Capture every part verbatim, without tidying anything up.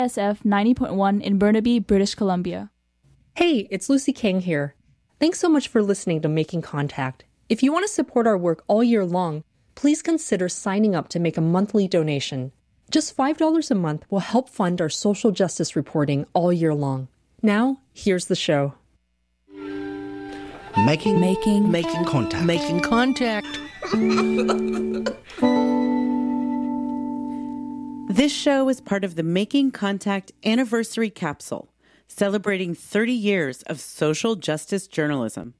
S F ninety point one in Burnaby, British Columbia. Hey, it's Lucy King here. Thanks so much for listening to Making Contact. If you want to support our work all year long, please consider signing up to make a monthly donation. Just five dollars a month will help fund our social justice reporting all year long. Now, here's the show. Making, Making, making contact. Making contact. This show is part of the Making Contact Anniversary Capsule, celebrating thirty years of social justice journalism.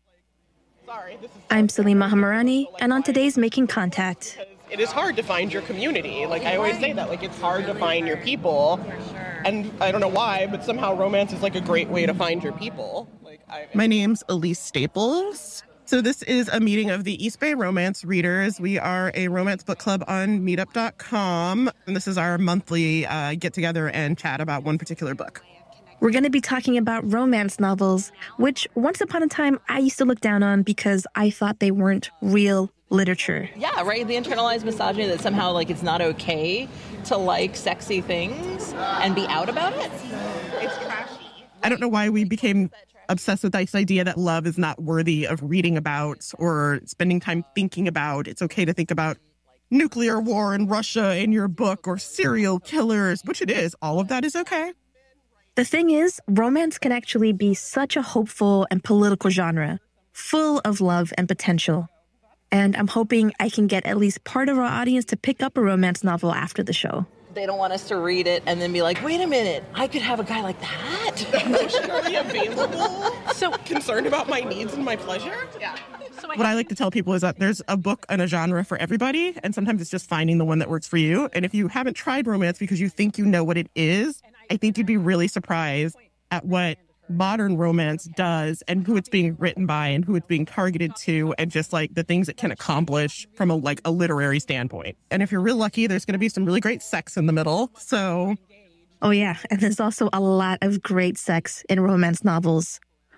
I'm Salima Hamarani, and on today's Making Contact. It is hard to find your community. Like, I always say that, like, it's hard to find your people. And I don't know why, but somehow romance is, like, a great way to find your people. Like, I... My name's Elise Staples. So this is a meeting of the East Bay Romance Readers. We are a romance book club on meetup dot com. And this is our monthly uh, get-together and chat about one particular book. We're going to be talking about romance novels, which once upon a time I used to look down on because I thought they weren't real literature. Yeah, right? The internalized misogyny that somehow, like, it's not okay to like sexy things and be out about it. It's trashy. I don't know why we became obsessed with this idea that love is not worthy of reading about or spending time thinking about. It's okay to think about nuclear war in Russia in your book or serial killers, which it is. All of that is okay. The thing is, romance can actually be such a hopeful and political genre, full of love and potential. And I'm hoping I can get at least part of our audience to pick up a romance novel after the show. They don't want us to read it and then be like, wait a minute, I could have a guy like that. Emotionally available. So concerned about my needs and my pleasure. Yeah. What I like to tell people is that there's a book and a genre for everybody, and sometimes it's just finding the one that works for you. And if you haven't tried romance because you think you know what it is, I think you'd be really surprised at what modern romance does and who it's being written by and who it's being targeted to and just like the things it can accomplish from a like a literary standpoint. And if you're real lucky, there's going to be some really great sex in the middle. So, oh yeah, and there's also a lot of great sex in romance novels.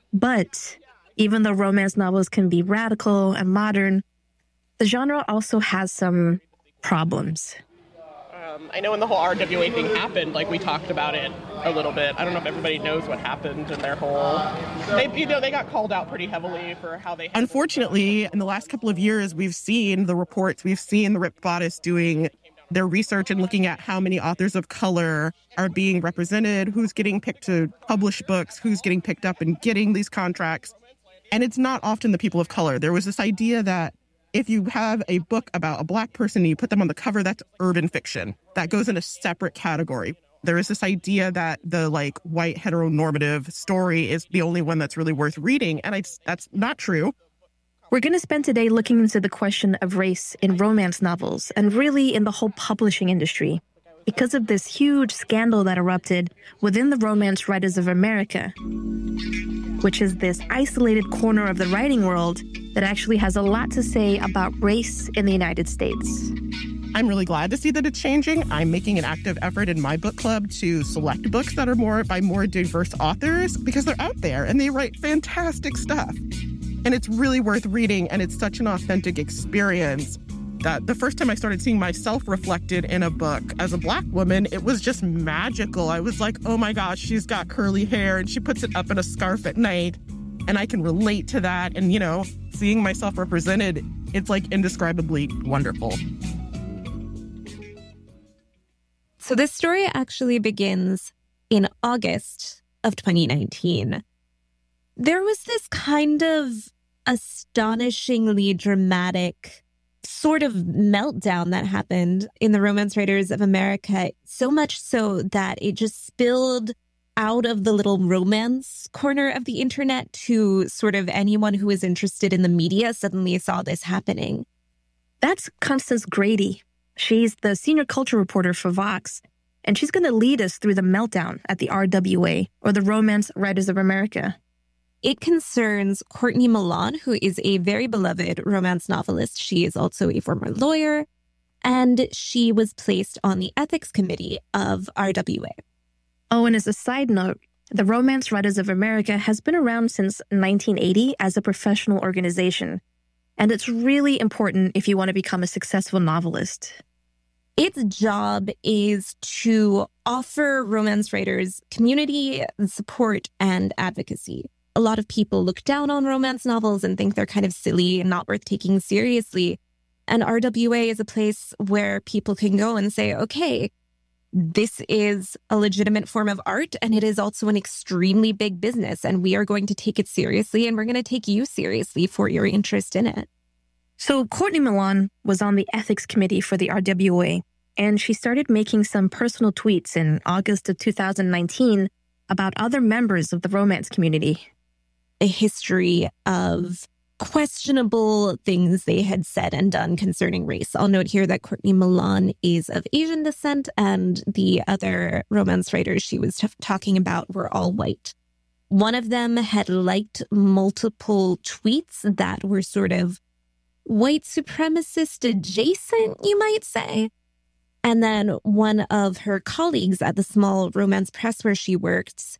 But even though romance novels can be radical and modern, the genre also has some problems. Um, I know when the whole R W A thing happened, like we talked about it a little bit. I don't know if everybody knows what happened in their whole... They, you know, they got called out pretty heavily for how they... Unfortunately, in the last couple of years, we've seen the reports, we've seen the Ripped Bodice doing their research and looking at how many authors of color are being represented, who's getting picked to publish books, who's getting picked up and getting these contracts. And it's not often the people of color. There was this idea that if you have a book about a Black person and you put them on the cover, that's urban fiction. That goes in a separate category. There is this idea that the like white heteronormative story is the only one that's really worth reading. And I, that's not true. We're going to spend today looking into the question of race in romance novels and really in the whole publishing industry because of this huge scandal that erupted within the Romance Writers of America, which is this isolated corner of the writing world that actually has a lot to say about race in the United States. I'm really glad to see that it's changing. I'm making an active effort in my book club to select books that are more by more diverse authors because they're out there and they write fantastic stuff. And it's really worth reading, and it's such an authentic experience that the first time I started seeing myself reflected in a book as a Black woman, it was just magical. I was like, oh my gosh, she's got curly hair and she puts it up in a scarf at night. And I can relate to that. And, you know, seeing myself represented, it's like indescribably wonderful. So this story actually begins in August of twenty nineteen. There was this kind of astonishingly dramatic sort of meltdown that happened in the Romance Writers of America, so much so that it just spilled out of the little romance corner of the internet to sort of anyone who was interested in the media suddenly saw this happening. That's Constance Grady. She's the senior culture reporter for Vox, and she's going to lead us through the meltdown at the R W A, or the Romance Writers of America. It concerns Courtney Milan, who is a very beloved romance novelist. She is also a former lawyer, and she was placed on the ethics committee of R W A. Oh, and as a side note, the Romance Writers of America has been around since nineteen eighty as a professional organization, and it's really important if you want to become a successful novelist. Its job is to offer romance writers community, support, and advocacy. A lot of people look down on romance novels and think they're kind of silly and not worth taking seriously. And R W A is a place where people can go and say, okay, this is a legitimate form of art, and it is also an extremely big business, and we are going to take it seriously, and we're going to take you seriously for your interest in it. So Courtney Milan was on the ethics committee for the R W A, and she started making some personal tweets in August of two thousand nineteen about other members of the romance community. A history of questionable things they had said and done concerning race. I'll note here that Courtney Milan is of Asian descent, and the other romance writers she was t- talking about were all white. One of them had liked multiple tweets that were sort of white supremacist adjacent, you might say. And then one of her colleagues at the small romance press where she worked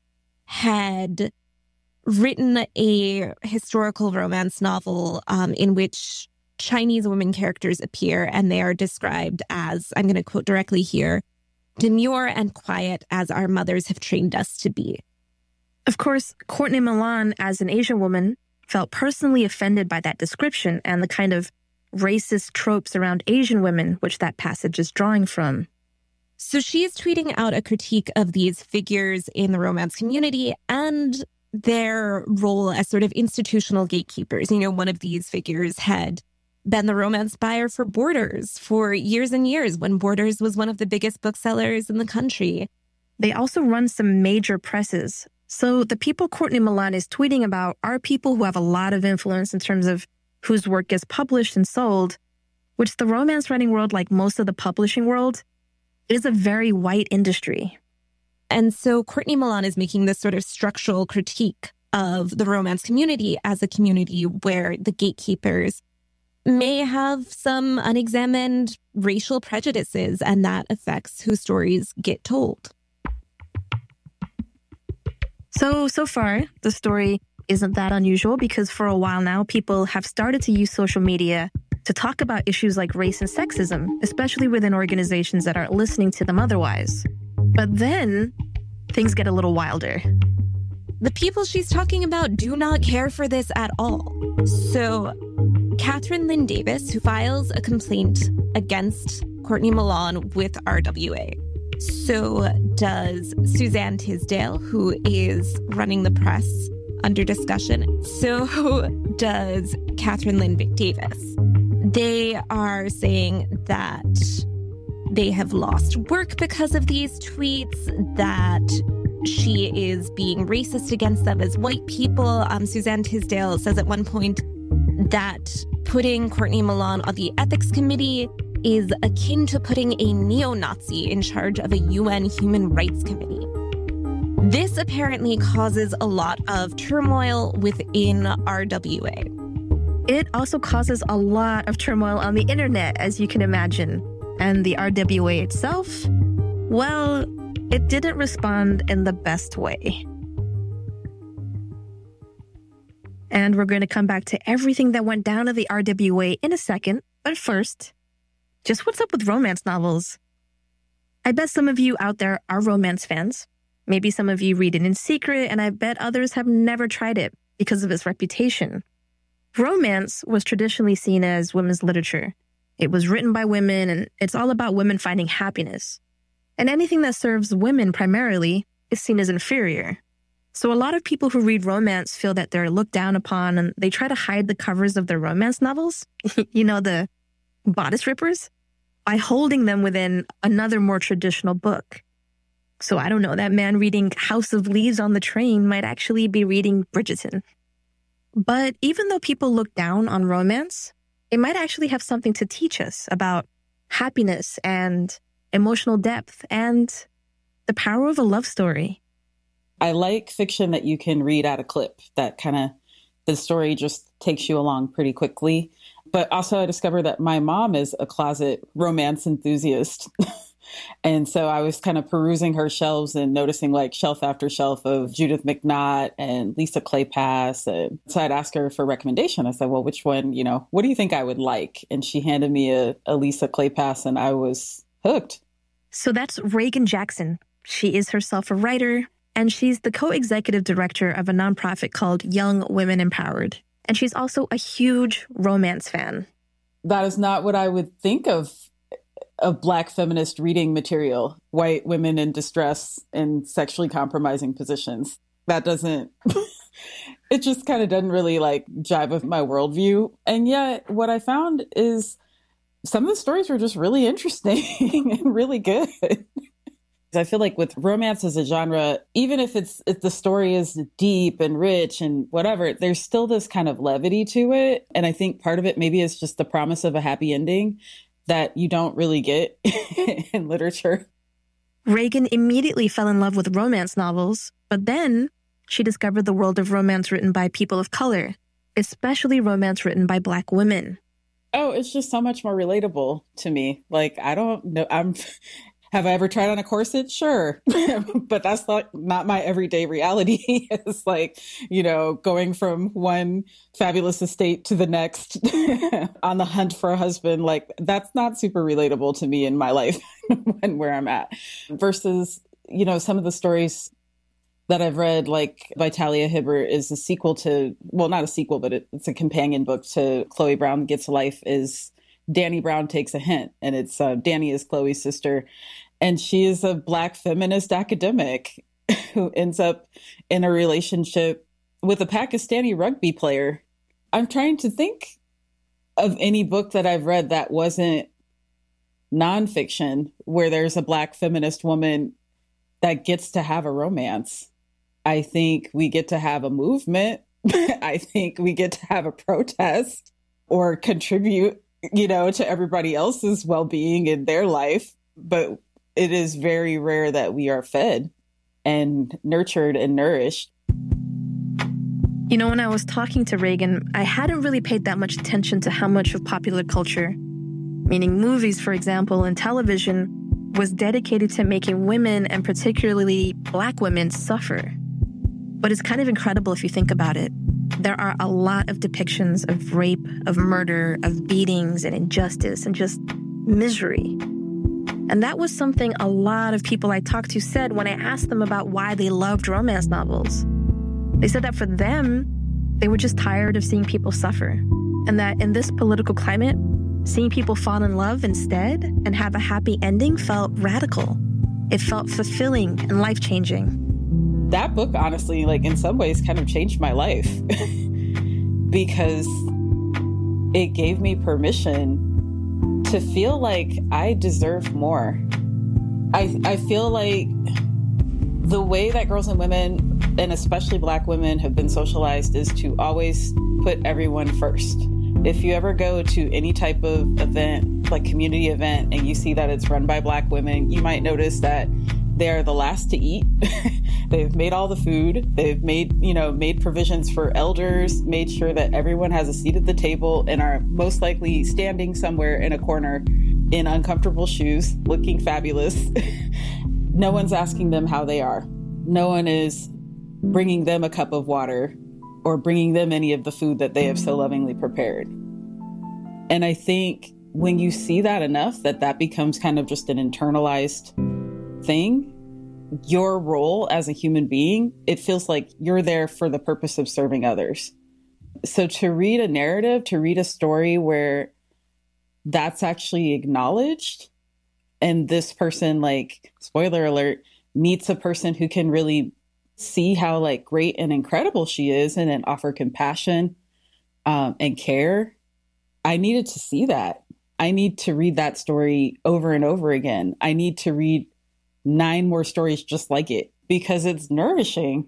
had written a historical romance novel um, in which Chinese women characters appear, and they are described as, I'm going to quote directly here, demure and quiet as our mothers have trained us to be. Of course, Courtney Milan, as an Asian woman, felt personally offended by that description and the kind of racist tropes around Asian women, which that passage is drawing from. So she's tweeting out a critique of these figures in the romance community and their role as sort of institutional gatekeepers. You know, one of these figures had been the romance buyer for Borders for years and years when Borders was one of the biggest booksellers in the country. They also run some major presses. So the people Courtney Milan is tweeting about are people who have a lot of influence in terms of whose work gets published and sold, which the romance writing world, like most of the publishing world, is a very white industry. And so Courtney Milan is making this sort of structural critique of the romance community as a community where the gatekeepers may have some unexamined racial prejudices, and that affects whose stories get told. So, so far, the story isn't that unusual because for a while now, people have started to use social media to talk about issues like race and sexism, especially within organizations that aren't listening to them otherwise. But then things get a little wilder. The people she's talking about do not care for this at all. So Catherine Lynn Davis, who files a complaint against Courtney Milan with R W A. So does Suzanne Tisdale, who is running the press under discussion. So does Catherine Lynn Davis. They are saying that they have lost work because of these tweets, that she is being racist against them as white people. Um, Suzanne Tisdale says at one point that putting Courtney Milan on the ethics committee is akin to putting a neo-Nazi in charge of a U N Human Rights Committee. This apparently causes a lot of turmoil within R W A. It also causes a lot of turmoil on the internet, as you can imagine. And the R W A itself, well, it didn't respond in the best way. And we're going to come back to everything that went down at the R W A in a second. But first, just what's up with romance novels? I bet some of you out there are romance fans. Maybe some of you read it in secret, and I bet others have never tried it because of its reputation. Romance was traditionally seen as women's literature. It was written by women, and it's all about women finding happiness. And anything that serves women primarily is seen as inferior. So a lot of people who read romance feel that they're looked down upon, and they try to hide the covers of their romance novels, you know, the bodice rippers, by holding them within another more traditional book. So I don't know, that man reading House of Leaves on the train might actually be reading Bridgerton. But even though people look down on romance, it might actually have something to teach us about happiness and emotional depth and the power of a love story. I like fiction that you can read at a clip, that kind of, the story just takes you along pretty quickly. But also I discovered that my mom is a closet romance enthusiast. And so I was kind of perusing her shelves and noticing like shelf after shelf of Judith McNaught and Lisa Kleypas. And so I'd ask her for a recommendation. I said, well, which one, you know, what do you think I would like? And she handed me a, a Lisa Kleypas, and I was hooked. So that's Reagan Jackson. She is herself a writer, and she's the co-executive director of a nonprofit called Young Women Empowered. And she's also a huge romance fan. That is not what I would think of of Black feminist reading material, white women in distress in sexually compromising positions. That doesn't, it just kind of doesn't really like jive with my worldview. And yet what I found is some of the stories were just really interesting and really good. I feel like with romance as a genre, even if it's if the story is deep and rich and whatever, there's still this kind of levity to it. And I think part of it maybe is just the promise of a happy ending that you don't really get in literature. Reagan immediately fell in love with romance novels, but then she discovered the world of romance written by people of color, especially romance written by Black women. Oh, it's just so much more relatable to me. Like, I don't know. I'm... Have I ever tried on a corset? Sure. But that's not, not my everyday reality. It's like, you know, going from one fabulous estate to the next on the hunt for a husband. Like, that's not super relatable to me in my life and where I'm at. Versus, you know, some of the stories that I've read, like by Talia Hibbert, is a sequel to, well, not a sequel, but it, it's a companion book to Chloe Brown Gets a Life, is Dani Brown Takes a Hint. And it's uh, Dani is Chloe's sister. And she is a Black feminist academic who ends up in a relationship with a Pakistani rugby player. I'm trying to think of any book that I've read that wasn't nonfiction where there's a Black feminist woman that gets to have a romance. I think we get to have a movement. I think we get to have a protest or contribute, you know, to everybody else's well-being in their life. But it is very rare that we are fed and nurtured and nourished. You know, when I was talking to Reagan, I hadn't really paid that much attention to how much of popular culture, meaning movies, for example, and television, was dedicated to making women, and particularly Black women, suffer. But it's kind of incredible if you think about it. There are a lot of depictions of rape, of murder, of beatings and injustice and just misery. And that was something a lot of people I talked to said when I asked them about why they loved romance novels. They said that for them, they were just tired of seeing people suffer. And that in this political climate, seeing people fall in love instead and have a happy ending felt radical. It felt fulfilling and life-changing. That book, honestly, like in some ways kind of changed my life because it gave me permission to feel like I deserve more. I I feel like the way that girls and women, and especially Black women, have been socialized is to always put everyone first. If you ever go to any type of event, like community event, and you see that it's run by Black women, you might notice that they are the last to eat. They've made all the food. They've made, you know, made provisions for elders, made sure that everyone has a seat at the table, and are most likely standing somewhere in a corner in uncomfortable shoes, looking fabulous. No one's asking them how they are. No one is bringing them a cup of water or bringing them any of the food that they have so lovingly prepared. And I think when you see that enough, that that becomes kind of just an internalized thing, your role as a human being, it feels like you're there for the purpose of serving others. So to read a narrative, to read a story where that's actually acknowledged, and this person, like, spoiler alert, meets a person who can really see how like great and incredible she is, and then offer compassion um, and care. I needed to see that. I need to read that story over and over again. I need to read nine more stories just like it because it's nourishing.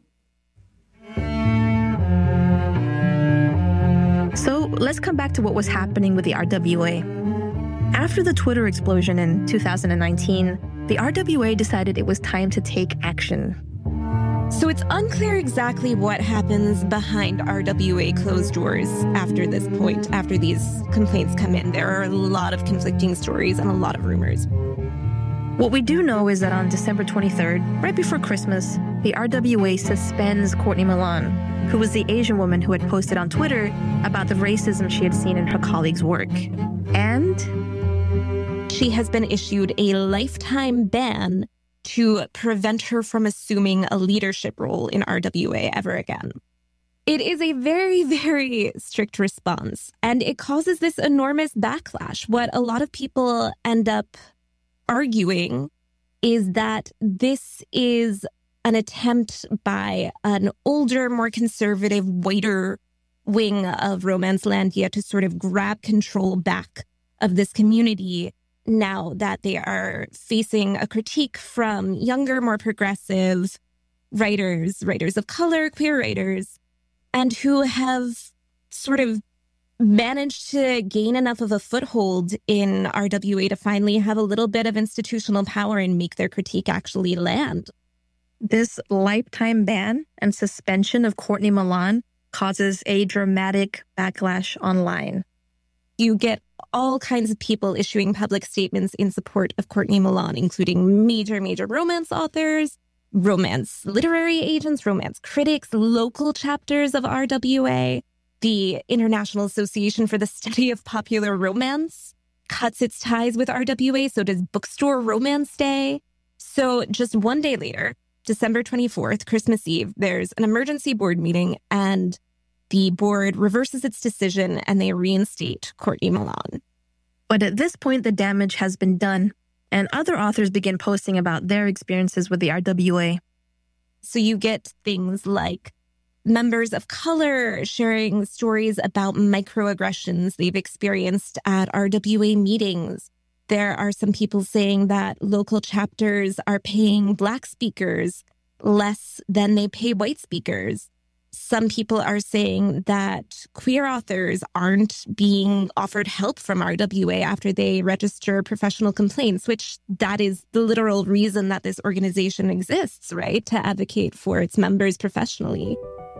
So let's come back to what was happening with the R W A. After the Twitter explosion in two thousand nineteen, the R W A decided it was time to take action. So it's unclear exactly what happens behind R W A closed doors after this point, after these complaints come in. There are a lot of conflicting stories and a lot of rumors. What we do know is that on December twenty-third, right before Christmas, the R W A suspends Courtney Milan, who was the Asian woman who had posted on Twitter about the racism she had seen in her colleagues' work. And she has been issued a lifetime ban to prevent her from assuming a leadership role in R W A ever again. It is a very, very strict response, and it causes this enormous backlash. What a lot of people end up arguing is that this is an attempt by an older, more conservative, whiter wing of Romanslandia to sort of grab control back of this community now that they are facing a critique from younger, more progressive writers, writers of color, queer writers, and who have sort of managed to gain enough of a foothold in R W A to finally have a little bit of institutional power and make their critique actually land. This lifetime ban and suspension of Courtney Milan causes a dramatic backlash online. You get all kinds of people issuing public statements in support of Courtney Milan, including major, major romance authors, romance literary agents, romance critics, local chapters of R W A. The International Association for the Study of Popular Romance cuts its ties with R W A, so does Bookstore Romance Day. So just one day later, December twenty-fourth, Christmas Eve, there's an emergency board meeting, and the board reverses its decision and they reinstate Courtney Milan. But at this point, the damage has been done, and other authors begin posting about their experiences with the R W A. So you get things like members of color sharing stories about microaggressions they've experienced at R W A meetings. There are some people saying that local chapters are paying Black speakers less than they pay white speakers. Some people are saying that queer authors aren't being offered help from R W A after they register professional complaints, which that is the literal reason that this organization exists, right? To advocate for its members professionally.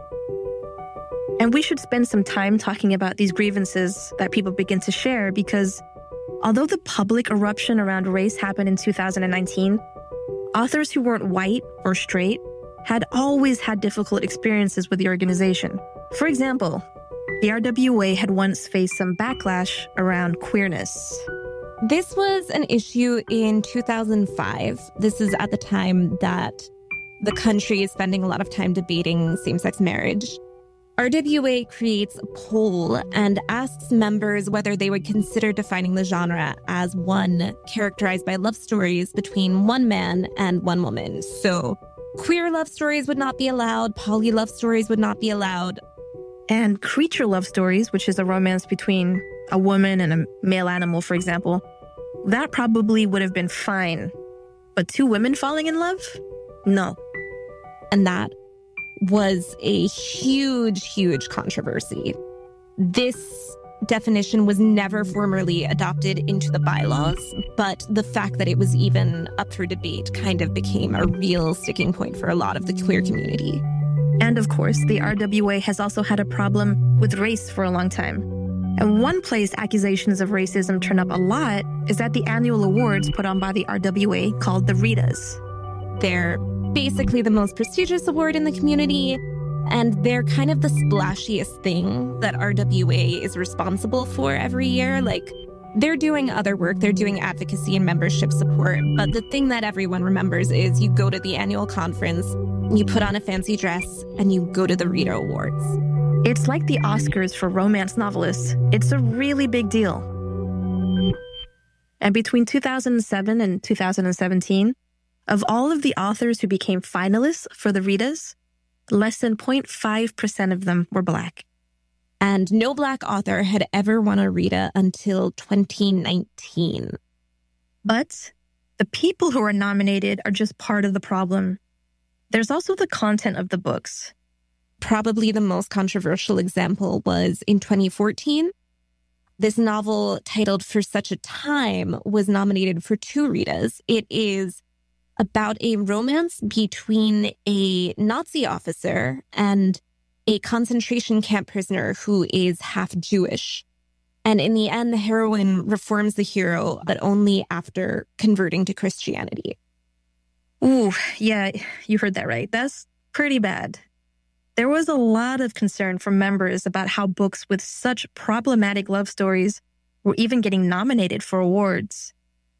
And we should spend some time talking about these grievances that people begin to share, because although the public eruption around race happened in two thousand nineteen, authors who weren't white or straight had always had difficult experiences with the organization. For example, the R W A had once faced some backlash around queerness. This was an issue in two thousand five. This is at the time that the country is spending a lot of time debating same-sex marriage. R W A creates a poll and asks members whether they would consider defining the genre as one characterized by love stories between one man and one woman. So queer love stories would not be allowed, poly love stories would not be allowed. And creature love stories, which is a romance between a woman and a male animal, for example, that probably would have been fine. But two women falling in love? No. And that was a huge, huge controversy. This definition was never formally adopted into the bylaws, but the fact that it was even up for debate kind of became a real sticking point for a lot of the queer community. And of course, the R W A has also had a problem with race for a long time. And one place accusations of racism turn up a lot is at the annual awards put on by the R W A called the Ritas. They're basically the most prestigious award in the community, and they're kind of the splashiest thing that R W A is responsible for every year. Like, they're doing other work, they're doing advocacy and membership support, but the thing that everyone remembers is you go to the annual conference, you put on a fancy dress, and you go to the Rita Awards. It's like the Oscars for romance novelists. It's a really big deal. And between two thousand seven and two thousand seventeen, of all of the authors who became finalists for the Ritas, less than zero point five percent of them were Black. And no Black author had ever won a Rita until twenty nineteen. But the people who are nominated are just part of the problem. There's also the content of the books. Probably the most controversial example was in twenty fourteen. This novel titled For Such a Time was nominated for two Ritas. It is about a romance between a Nazi officer and a concentration camp prisoner who is half Jewish. And in the end, the heroine reforms the hero, but only after converting to Christianity. Ooh, yeah, you heard that right. That's pretty bad. There was a lot of concern from members about how books with such problematic love stories were even getting nominated for awards.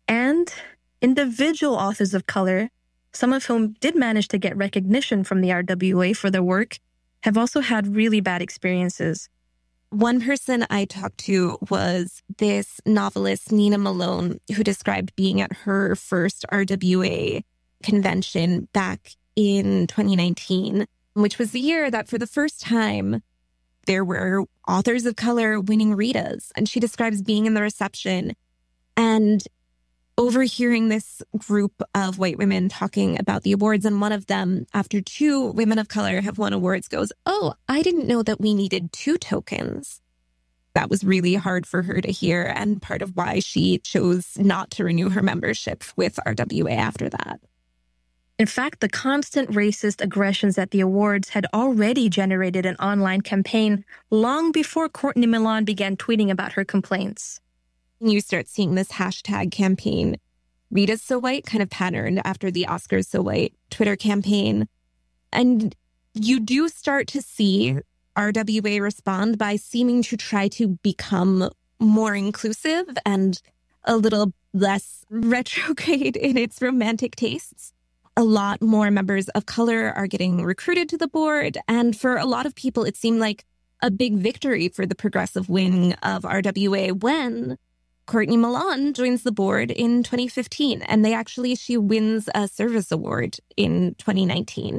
And individual authors of color, some of whom did manage to get recognition from the R W A for their work, have also had really bad experiences. One person I talked to was this novelist, Nina Malone, who described being at her first R W A convention back in twenty nineteen, which was the year that for the first time, there were authors of color winning Ritas. And she describes being in the reception and overhearing this group of white women talking about the awards. And one of them, after two women of color have won awards, goes, "Oh, I didn't know that we needed two tokens." That was really hard for her to hear, and part of why she chose not to renew her membership with R W A after that. In fact, the constant racist aggressions at the awards had already generated an online campaign long before Courtney Milan began tweeting about her complaints. You start seeing this hashtag campaign, Rita's So White, kind of patterned after the Oscars So White Twitter campaign. And you do start to see R W A respond by seeming to try to become more inclusive and a little less retrograde in its romantic tastes. A lot more members of color are getting recruited to the board. And for a lot of people, it seemed like a big victory for the progressive wing of R W A when Courtney Milan joins the board in twenty fifteen. And they actually, she wins a service award in twenty nineteen.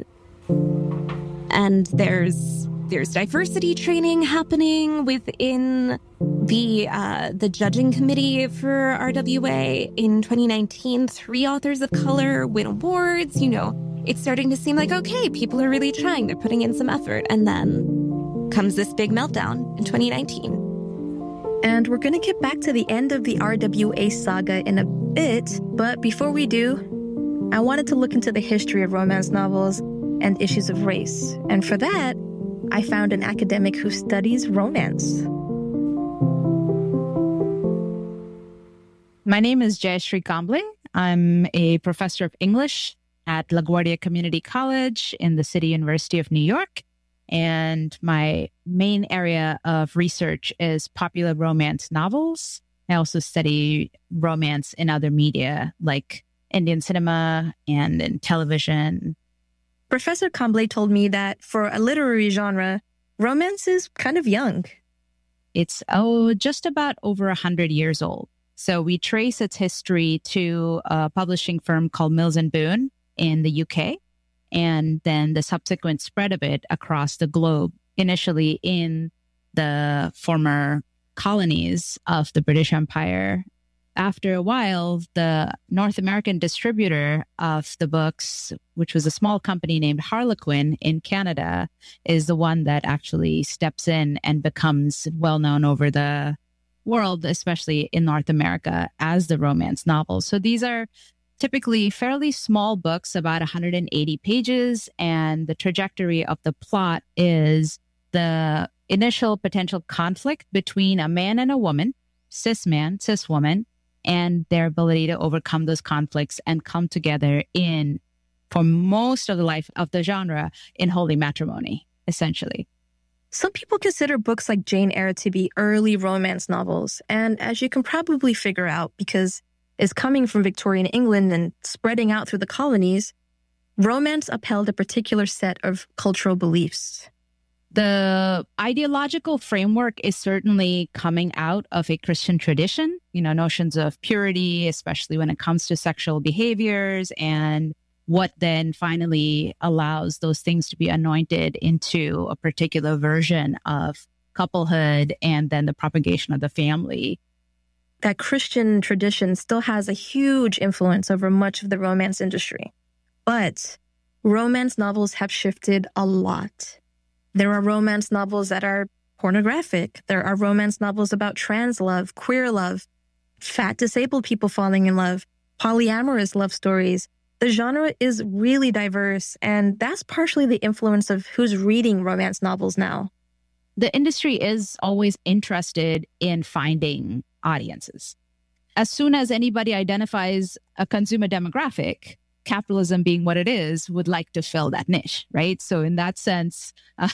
And there's there's diversity training happening within the uh, the judging committee for R W A. In twenty nineteen, three authors of color win awards. You know, it's starting to seem like, okay, people are really trying. They're putting in some effort. And then comes this big meltdown in twenty nineteen. And we're going to get back to the end of the R W A saga in a bit. But before we do, I wanted to look into the history of romance novels and issues of race. And for that, I found an academic who studies romance. My name is Jayashree Kamble. I'm a professor of English at LaGuardia Community College in the City University of New York. And my main area of research is popular romance novels. I also study romance in other media like Indian cinema and in television. Professor Kamble told me that for a literary genre, romance is kind of young. It's oh, just about over one hundred years old. So we trace its history to a publishing firm called Mills and Boon in the U K, and then the subsequent spread of it across the globe, initially in the former colonies of the British Empire. After a while, the North American distributor of the books, which was a small company named Harlequin in Canada, is the one that actually steps in and becomes well-known over the world, especially in North America, as the romance novel. So these are typically fairly small books, about one hundred eighty pages, and the trajectory of the plot is the initial potential conflict between a man and a woman, cis man, cis woman, and their ability to overcome those conflicts and come together in, for most of the life of the genre, in holy matrimony, essentially. Some people consider books like Jane Eyre to be early romance novels. And as you can probably figure out, because it's coming from Victorian England and spreading out through the colonies, romance upheld a particular set of cultural beliefs. The ideological framework is certainly coming out of a Christian tradition, you know, notions of purity, especially when it comes to sexual behaviors, and what then finally allows those things to be anointed into a particular version of couplehood and then the propagation of the family. That Christian tradition still has a huge influence over much of the romance industry. But romance novels have shifted a lot. There are romance novels that are pornographic. There are romance novels about trans love, queer love, fat disabled people falling in love, polyamorous love stories. The genre is really diverse, and that's partially the influence of who's reading romance novels now. The industry is always interested in finding audiences. As soon as anybody identifies a consumer demographic, capitalism being what it is, would like to fill that niche, right? So in that sense, uh,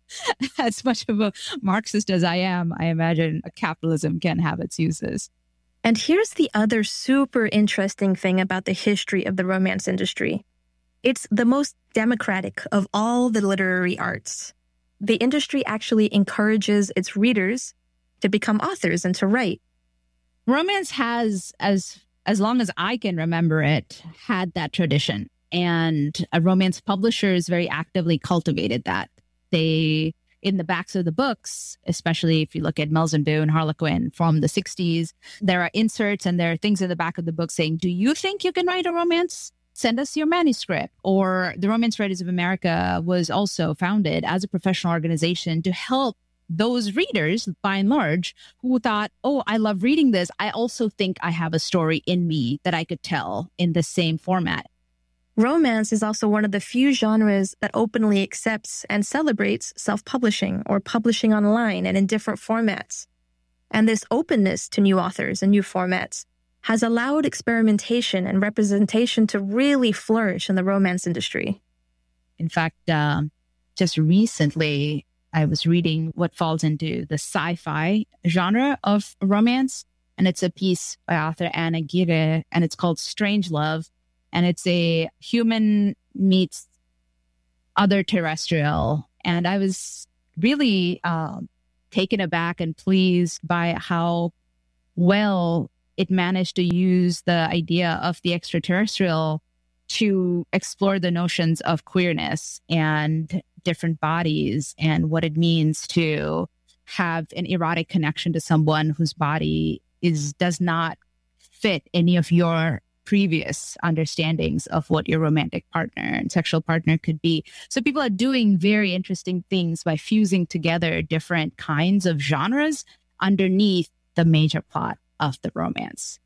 as much of a Marxist as I am, I imagine capitalism can have its uses. And here's the other super interesting thing about the history of the romance industry. It's the most democratic of all the literary arts. The industry actually encourages its readers to become authors and to write. Romance has, as as long as I can remember it, had that tradition. And uh, romance publishers very actively cultivated that. They, in the backs of the books, especially if you look at Mills and Boon, Harlequin from the sixties, there are inserts and there are things in the back of the book saying, do you think you can write a romance? Send us your manuscript. Or the Romance Writers of America was also founded as a professional organization to help those readers, by and large, who thought, oh, I love reading this. I also think I have a story in me that I could tell in the same format. Romance is also one of the few genres that openly accepts and celebrates self-publishing or publishing online and in different formats. And this openness to new authors and new formats has allowed experimentation and representation to really flourish in the romance industry. In fact, uh, just recently, I was reading what falls into the sci-fi genre of romance, and it's a piece by author Anna Gire, and it's called Strange Love, and it's a human meets other terrestrial. And I was really uh, taken aback and pleased by how well it managed to use the idea of the extraterrestrial to explore the notions of queerness and different bodies and what it means to have an erotic connection to someone whose body is does not fit any of your previous understandings of what your romantic partner and sexual partner could be. So people are doing very interesting things by fusing together different kinds of genres underneath the major plot of the romance.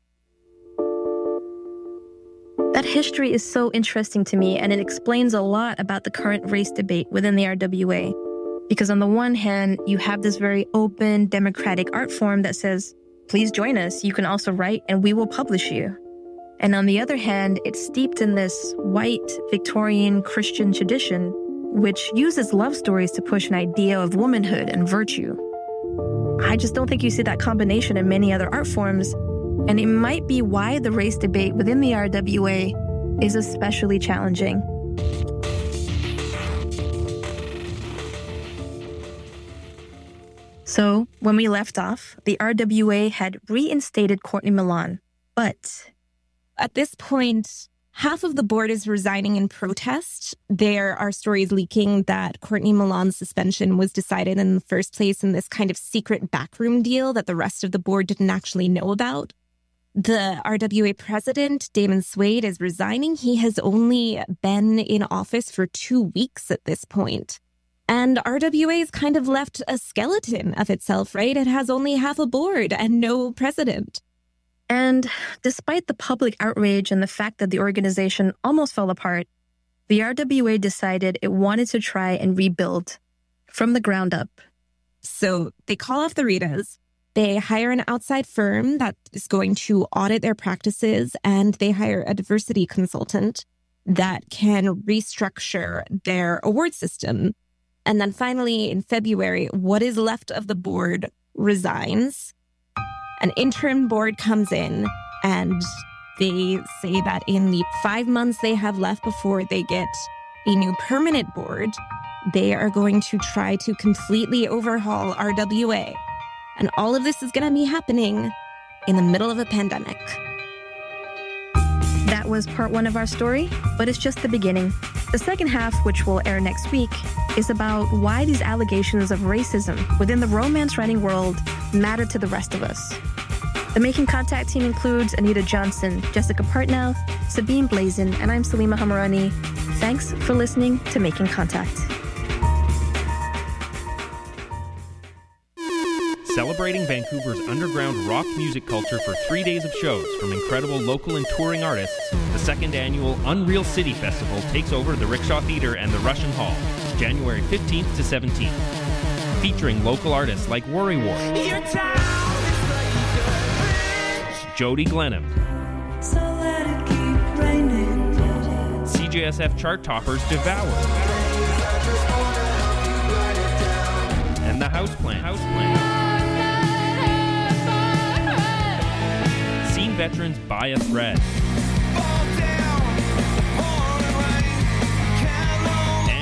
That history is so interesting to me, and it explains a lot about the current race debate within the R W A. Because on the one hand, you have this very open, democratic art form that says, please join us, you can also write and we will publish you. And on the other hand, it's steeped in this white, Victorian Christian tradition, which uses love stories to push an idea of womanhood and virtue. I just don't think you see that combination in many other art forms. And it might be why the race debate within the R W A is especially challenging. So, when we left off, the R W A had reinstated Courtney Milan, but at this point, half of the board is resigning in protest. There are stories leaking that Courtney Milan's suspension was decided in the first place in this kind of secret backroom deal that the rest of the board didn't actually know about. The R W A president, Damon Swade, is resigning. He has only been in office for two weeks at this point. And R W A has kind of left a skeleton of itself, right? It has only half a board and no president. And despite the public outrage and the fact that the organization almost fell apart, the R W A decided it wanted to try and rebuild from the ground up. So they call off the Ritas. They hire an outside firm that is going to audit their practices, and they hire a diversity consultant that can restructure their award system. And then finally, in February, what is left of the board resigns. An interim board comes in, and they say that in the five months they have left before they get a new permanent board, they are going to try to completely overhaul R W A. And all of this is going to be happening in the middle of a pandemic. That was part one of our story, but it's just the beginning. The second half, which will air next week, is about why these allegations of racism within the romance writing world matter to the rest of us. The Making Contact team includes Anita Johnson, Jessica Partnow, Sabine Blazin, and I'm Salima Hamarani. Thanks for listening to Making Contact. Celebrating Vancouver's underground rock music culture for three days of shows from incredible local and touring artists, the second annual Unreal City Festival takes over the Rickshaw Theatre and the Russian Hall, January fifteenth to seventeenth. Featuring local artists like Worry Wart, Jody Glenham, so C J S F chart toppers Devour, and the Houseplant. Houseplant. veterans buy a thread.